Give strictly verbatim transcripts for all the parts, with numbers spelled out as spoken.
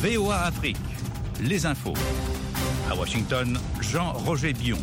V O A Afrique, les infos. À Washington, Jean-Roger Bion.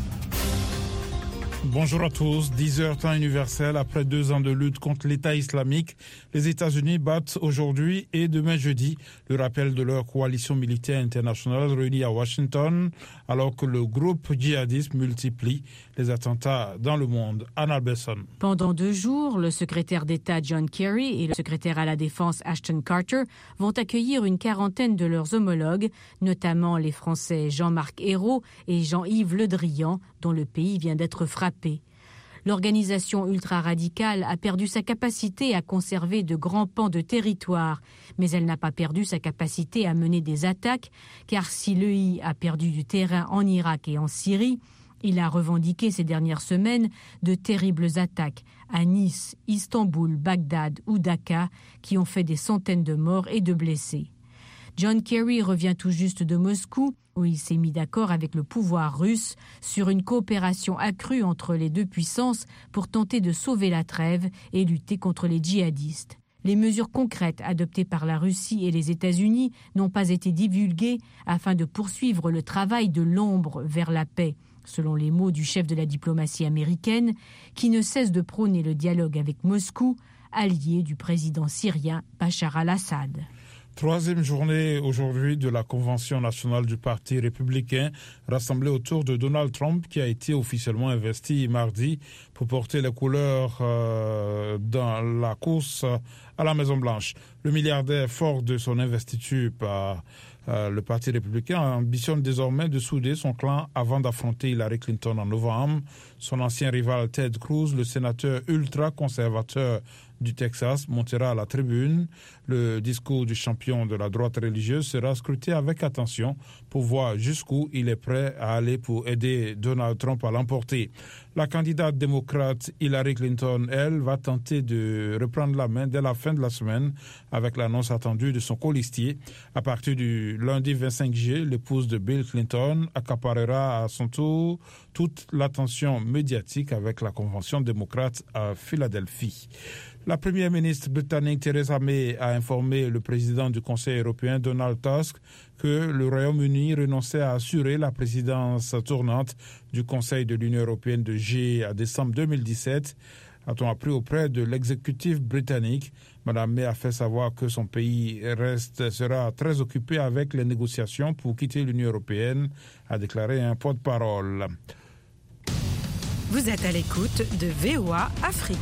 Bonjour à tous. dix heures temps universel. Après deux ans de lutte contre l'État islamique, les États-Unis battent aujourd'hui et demain jeudi le rappel de leur coalition militaire internationale réunie à Washington, alors que le groupe djihadiste multiplie les attentats dans le monde. Anna Besson. Pendant deux jours, le secrétaire d'État John Kerry et le secrétaire à la Défense Ashton Carter vont accueillir une quarantaine de leurs homologues, notamment les Français Jean-Marc Ayrault et Jean-Yves Le Drian, dont le pays vient d'être frappé. L'organisation ultra-radicale a perdu sa capacité à conserver de grands pans de territoire, mais elle n'a pas perdu sa capacité à mener des attaques, car si l'E I a perdu du terrain en Irak et en Syrie, il a revendiqué ces dernières semaines de terribles attaques à Nice, Istanbul, Bagdad ou Dacca, qui ont fait des centaines de morts et de blessés. John Kerry revient tout juste de Moscou, où il s'est mis d'accord avec le pouvoir russe sur une coopération accrue entre les deux puissances pour tenter de sauver la trêve et lutter contre les djihadistes. Les mesures concrètes adoptées par la Russie et les États-Unis n'ont pas été divulguées afin de poursuivre le travail de l'ombre vers la paix, selon les mots du chef de la diplomatie américaine, qui ne cesse de prôner le dialogue avec Moscou, allié du président syrien Bachar al-Assad. Troisième journée aujourd'hui de la Convention nationale du Parti républicain, rassemblée autour de Donald Trump, qui a été officiellement investi mardi pour porter les couleurs euh, dans la course à la Maison-Blanche. Le milliardaire, fort de son investiture par euh, le Parti républicain, ambitionne désormais de souder son clan avant d'affronter Hillary Clinton en novembre. Son ancien rival Ted Cruz, le sénateur ultra-conservateur du Texas, montera à la tribune. Le discours du champion de la droite religieuse sera scruté avec attention pour voir jusqu'où il est prêt à aller pour aider Donald Trump à l'emporter. La candidate démocrate Hillary Clinton, elle, va tenter de reprendre la main dès la fin de la semaine avec l'annonce attendue de son colistier. À partir du lundi vingt-cinq juillet, l'épouse de Bill Clinton accaparera à son tour toute l'attention médiatique avec la convention démocrate à Philadelphie. La première ministre britannique Theresa May a informé le président du Conseil européen Donald Tusk que le Royaume-Uni renonçait à assurer la présidence tournante du Conseil de l'Union européenne de juillet à décembre deux mille dix-sept. A-t-on appris auprès de l'exécutif britannique. Madame May a fait savoir que son pays reste, sera très occupé avec les négociations pour quitter l'Union européenne, a déclaré un porte-parole. Vous êtes à l'écoute de V O A Afrique.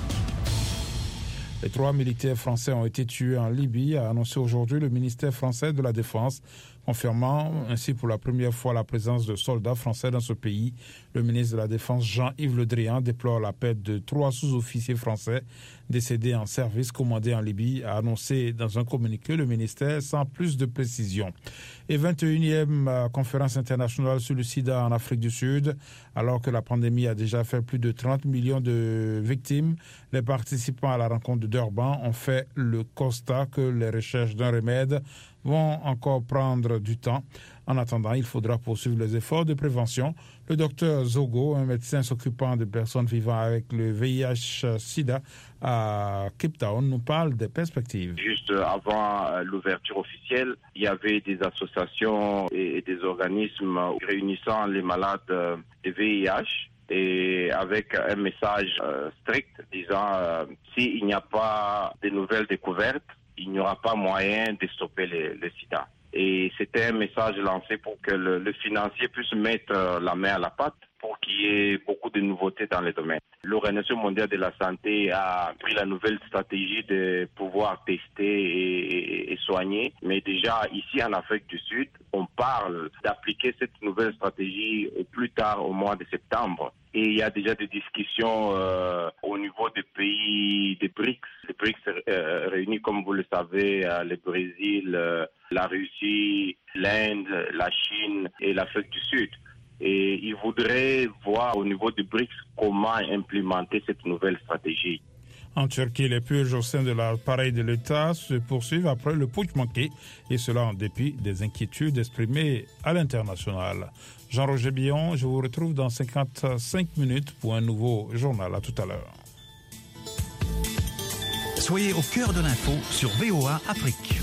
Les trois militaires français ont été tués en Libye, a annoncé aujourd'hui le ministère français de la Défense, confirmant ainsi pour la première fois la présence de soldats français dans ce pays. Le ministre de la Défense, Jean-Yves Le Drian, déplore la perte de trois sous-officiers français décédés en service commandé en Libye, a annoncé dans un communiqué le ministère sans plus de précision. Et vingt et unième conférence internationale sur le sida en Afrique du Sud, alors que la pandémie a déjà fait plus de trente millions de victimes, les participants à la rencontre de Durban ont fait le constat que les recherches d'un remède vont encore prendre du temps. En attendant, il faudra poursuivre les efforts de prévention. Le docteur Zogo, un médecin s'occupant de personnes vivant avec le V I H sida à Cape Town, nous parle des perspectives. Juste avant l'ouverture officielle, il y avait des associations et des organismes réunissant les malades de V I H et avec un message strict disant euh, s'il n'y a pas de nouvelles découvertes, il n'y aura pas moyen de stopper le, le sida. Et c'était un message lancé pour que le, le financier puisse mettre la main à la pâte pour qu'il y ait beaucoup de nouveautés dans les domaines. L'Organisation mondiale de la santé a pris la nouvelle stratégie de pouvoir tester et, et, et soigner. Mais déjà, ici en Afrique du Sud, on parle d'appliquer cette nouvelle stratégie au plus tard au mois de septembre. Et il y a déjà des discussions euh, au niveau des pays des BRICS. Les BRICS euh, réunis, comme vous le savez, euh, le Brésil, euh, la Russie, l'Inde, la Chine et l'Afrique du Sud. Et ils voudraient voir au niveau des BRICS comment implémenter cette nouvelle stratégie. En Turquie, les purges au sein de l'appareil de l'État se poursuivent après le putsch manqué, et cela en dépit des inquiétudes exprimées à l'international. Jean-Roger Bion, je vous retrouve dans cinquante-cinq minutes pour un nouveau journal. À tout à l'heure. Soyez au cœur de l'info sur V O A Afrique.